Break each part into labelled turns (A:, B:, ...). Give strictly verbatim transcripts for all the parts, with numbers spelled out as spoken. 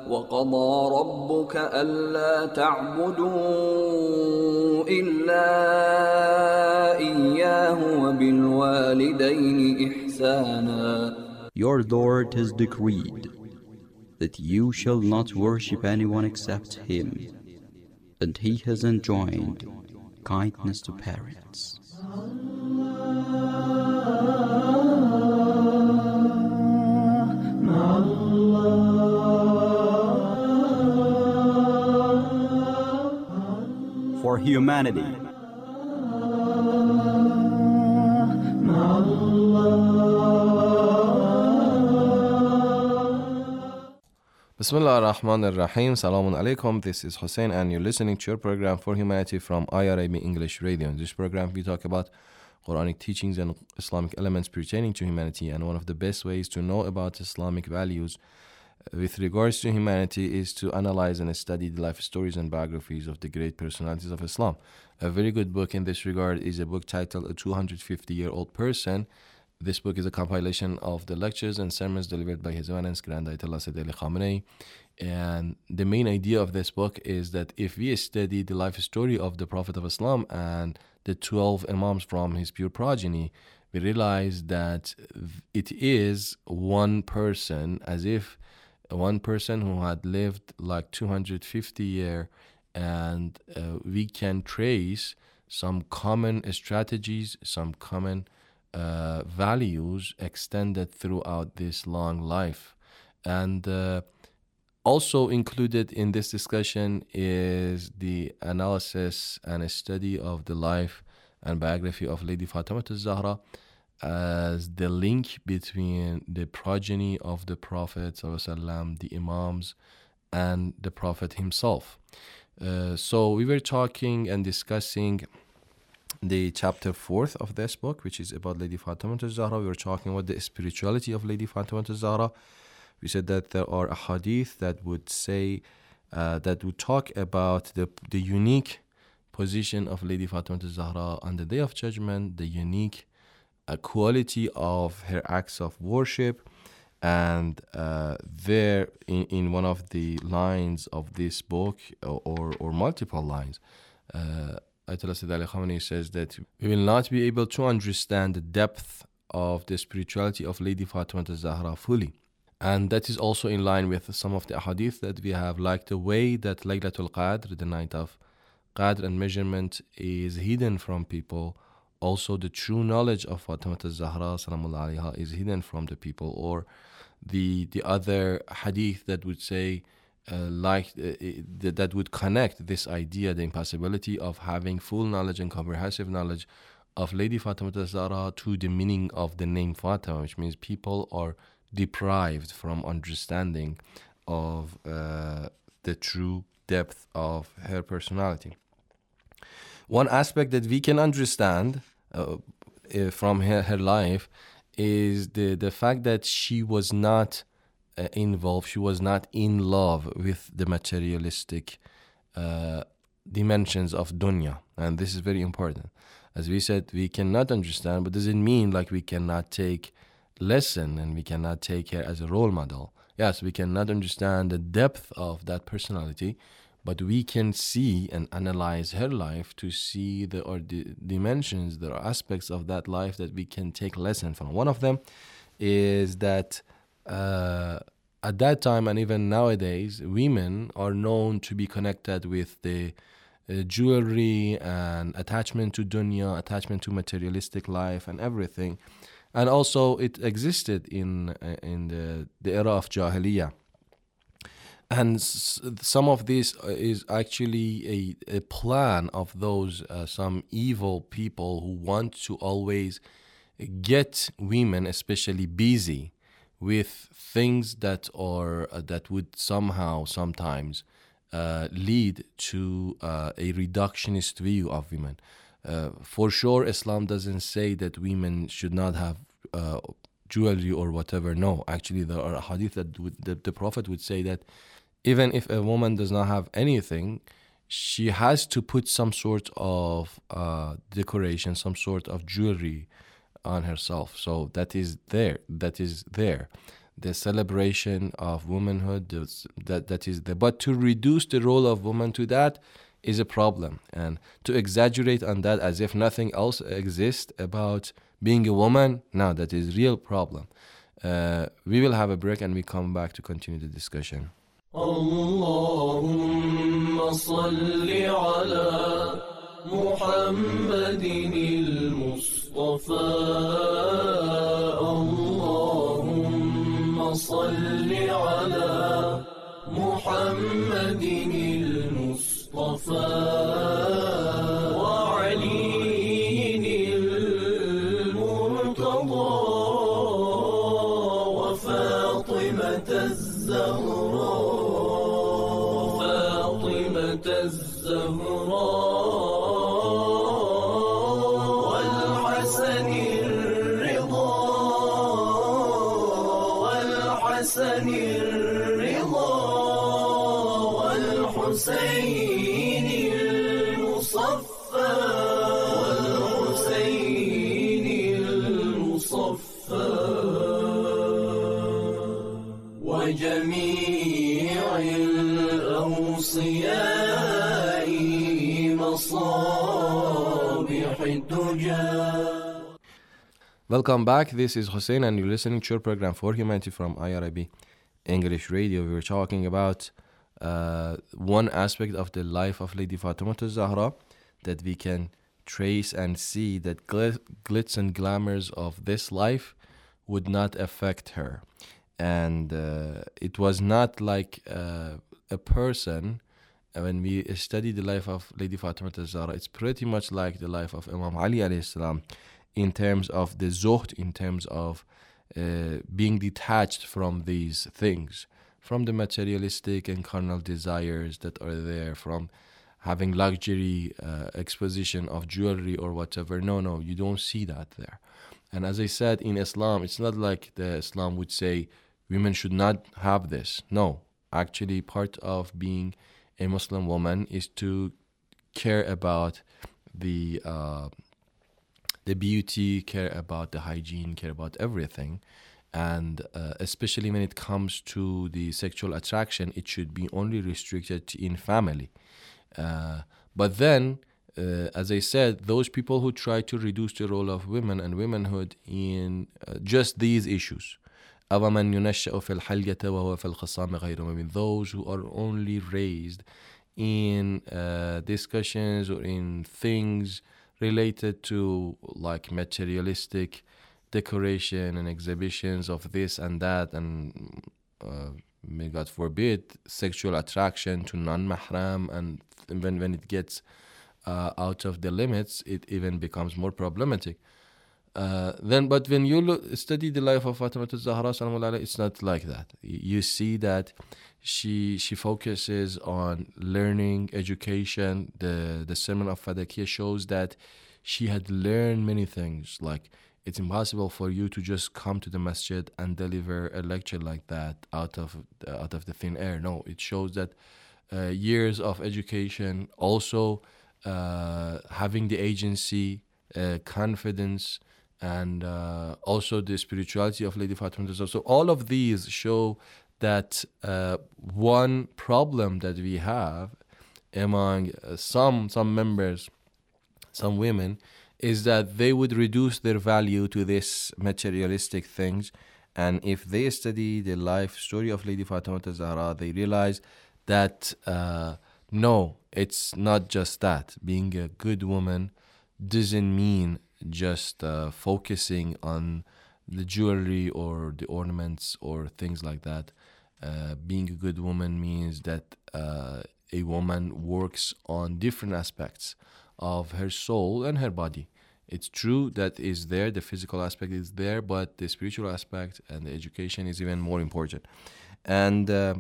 A: وقضى ربك ألا تعبدوا إلا إياه وبالوالدين إحسانا.
B: Your Lord has decreed that you shall not worship anyone except Him, and He has enjoined kindness to parents. For humanity.
C: Bismillah ar-Rahman ar-Rahim. Salamun alaikum. This is Hussein and you're listening to your program For Humanity from I R A B English Radio. In this program we talk about Quranic teachings and Islamic elements pertaining to humanity, and one of the best ways to know about Islamic values with regards to humanity is to analyze and study the life stories and biographies of the great personalities of Islam. A very good book in this regard is a book titled A two hundred fifty year old Person. This book is a compilation of the lectures and sermons delivered by His Eminence Grand Ayatollah Sayyid Ali Khamenei. And the main idea of this book is that if we study the life story of the Prophet of Islam and the twelve Imams from his pure progeny, we realize that it is one person, as if one person who had lived like two hundred fifty years, and uh, we can trace some common strategies, some common uh, values extended throughout this long life. And uh, also included in this discussion is the analysis and a study of the life and biography of Lady Fatima al-Zahra as the link between the progeny of the Prophet ﷺ, the Imams, and the Prophet himself. Uh, so we were talking and discussing the chapter fourth of this book, which is about Lady Fatima al-Zahra. We were talking about the spirituality of Lady Fatima al-Zahra. We said that there are a hadith that would say, uh, that would talk about the, the unique position of Lady Fatima al-Zahra on the Day of Judgment, the unique uh, quality of her acts of worship. And uh, there, in, in one of the lines of this book, or, or, or multiple lines, uh, Ayatollah Sayyid Ali Khamenei says that we will not be able to understand the depth of the spirituality of Lady Fatima al-Zahra fully. And that is also in line with some of the hadith that we have, like the way that Laylatul Qadr, the night of Qadr and measurement, is hidden from people. Also, the true knowledge of Fatima al-Zahra Salamullah alayha is hidden from the people. Or the the other hadith that would say, uh, like uh, that, that would connect this idea, the impossibility of having full knowledge and comprehensive knowledge of Lady Fatima al-Zahra to the meaning of the name Fatima, which means people are deprived from understanding of uh, the true depth of her personality. One aspect that we can understand uh, from her, her life is the, the fact that she was not uh, involved, she was not in love with the materialistic uh, dimensions of dunya. And this is very important. As we said, we cannot understand, but does it mean like we cannot take lesson and we cannot take her as a role model? Yes, we cannot understand the depth of that personality, but we can see and analyze her life to see the or the dimensions, the aspects of that life that we can take lesson from. One of them is that uh, at that time and even nowadays, women are known to be connected with the uh, jewelry and attachment to dunya, attachment to materialistic life and everything. And also it existed in uh, in the, the era of Jahiliyyah. And s- some of this is actually a, a plan of those, uh, some evil people who want to always get women especially busy with things that are, uh, that would somehow, sometimes, uh, lead to uh, a reductionist view of women. Uh, for sure, Islam doesn't say that women should not have uh, jewelry or whatever. No, actually, there are hadith that would, the, the Prophet would say that even if a woman does not have anything, she has to put some sort of uh, decoration, some sort of jewelry on herself. So that is there. That is there. the celebration of womanhood, those- that that is the, but to reduce the role of woman to that is a problem, and to exaggerate on that as if nothing else exists about being a woman, no, that is real problem. Uh, we will have a break and we come back to continue the discussion.
D: اللهم صل على محمد المصطفى اللهم صل على محمد المصطفى وعلي المرتضى وفاطمة الزهراء فاطمة الزهراء والحسن الرضا والحسن الرضا والحسين المصفى والحسين المصفى وجميع الأوصياء مصابيح الدجى.
C: Welcome back. This is Hussein, and you're listening to your program For Humanity from I R I B English Radio. We were talking about uh, one aspect of the life of Lady Fatima al-Zahra that we can trace and see that gl- glitz and glamours of this life would not affect her. And uh, it was not like uh, a person. uh, When we study the life of Lady Fatima al-Zahra, it's pretty much like the life of Imam Ali alayhi salam, in terms of the zuhd, in terms of uh, being detached from these things, from the materialistic and carnal desires that are there, from having luxury uh, exposition of jewelry or whatever. No, no, you don't see that there. And as I said, in Islam, it's not like the Islam would say women should not have this. No, actually part of being a Muslim woman is to care about the uh, the beauty, care about the hygiene, care about everything. And uh, especially when it comes to the sexual attraction, it should be only restricted to in family. Uh, but then, uh, as I said, those people who try to reduce the role of women and womanhood in uh, just these issues, أَوَمَنْ يُنَشَّأُ فِي الْحَلْيَةِ وَهُوَ فِي الْخِصَامِ غَيْرُ مُبِينٍ, those who are only raised in uh, discussions or in things related to like materialistic decoration and exhibitions of this and that, and uh, may God forbid sexual attraction to non-mahram, and when, when it gets uh, out of the limits, it even becomes more problematic. Uh, then, but when you look, study the life of Fatima al-Zahra, it's not like that. You see that she she focuses on learning, education. The the sermon of Fadakiya shows that she had learned many things. Like, it's impossible for you to just come to the masjid and deliver a lecture like that out of out of the thin air. No, it shows that uh, years of education, also uh, having the agency, uh, confidence, and uh, also the spirituality of Lady Fatima. So all of these show that uh, one problem that we have among uh, some some members, some women, is that they would reduce their value to this materialistic things. And if they study the life story of Lady Fatima al-Zahra, they realize that uh, no, it's not just that. Being a good woman doesn't mean just uh, focusing on the jewelry or the ornaments or things like that. Uh, being a good woman means that uh, a woman works on different aspects of her soul and her body. It's true that is there, the physical aspect is there, but the spiritual aspect and the education is even more important. And uh,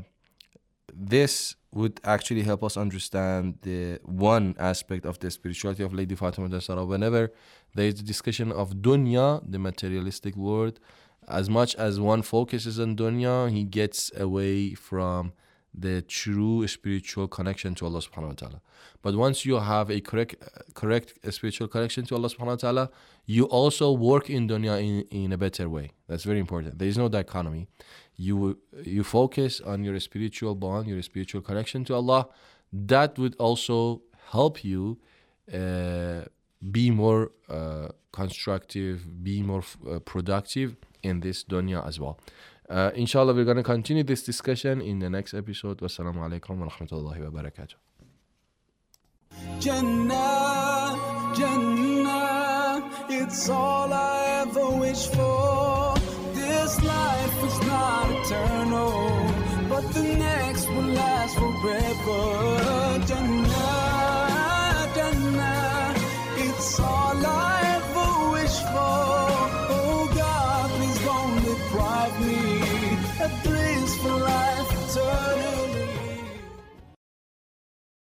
C: this would actually help us understand the one aspect of the spirituality of Lady Fatima al-Zahra. Whenever there is a discussion of dunya, the materialistic world, as much as one focuses on dunya, he gets away from the true spiritual connection to Allah subhanahu wa ta'ala. But once you have a correct correct spiritual connection to Allah subhanahu wa ta'ala, you also work in dunya in, in a better way. That's very important. There is no dichotomy. You you focus on your spiritual bond, your spiritual connection to Allah. That would also help you uh, be more uh, constructive, be more uh, productive in this dunya as well. Uh, inshallah, we're going to continue this discussion in the next episode. Wassalamu alaikum wa rahmatullahi wa barakatuh.
E: Jannah, Jannah, it's all I ever wish for. This life is not eternal, but the next will last forever. Jannah.